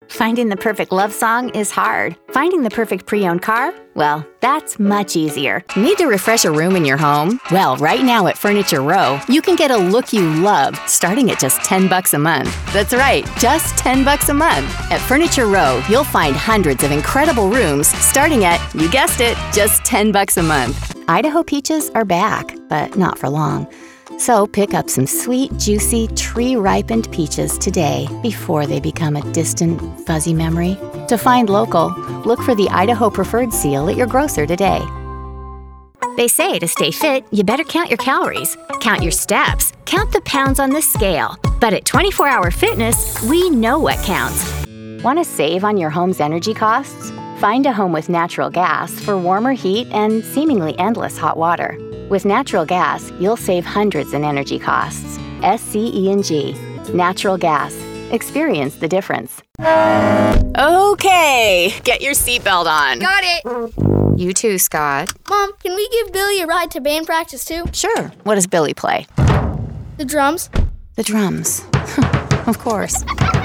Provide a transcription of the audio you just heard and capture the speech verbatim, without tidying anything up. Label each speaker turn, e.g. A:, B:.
A: Finding the perfect love song is hard. Finding the perfect pre-owned car? Well, that's much easier. Need to refresh a room in your home? Well, right now at Furniture Row, you can get a look you love starting at just ten bucks a month. That's right, just ten bucks a month. At Furniture Row, you'll find hundreds of incredible rooms starting at, you guessed it, just ten bucks a month. Idaho peaches are back, but not for long. So pick up some sweet, juicy, tree-ripened peaches today before they become a distant, fuzzy memory. To find local, look for the Idaho Preferred seal at your grocer today. They say to stay fit, you better count your calories, count your steps, count the pounds on the scale. But at twenty-four hour Fitness, we know what counts. Want to save on your home's energy costs? Find a home with natural gas for warmer heat and seemingly endless hot water. With natural gas, you'll save hundreds in energy costs. S C E N G. Natural gas. Experience the difference. Okay, get your seatbelt on.
B: Got it.
A: You too, Scott.
B: Mom, can we give Billy a ride to band practice too?
A: Sure. What does Billy play?
B: The drums.
A: The drums. Of course.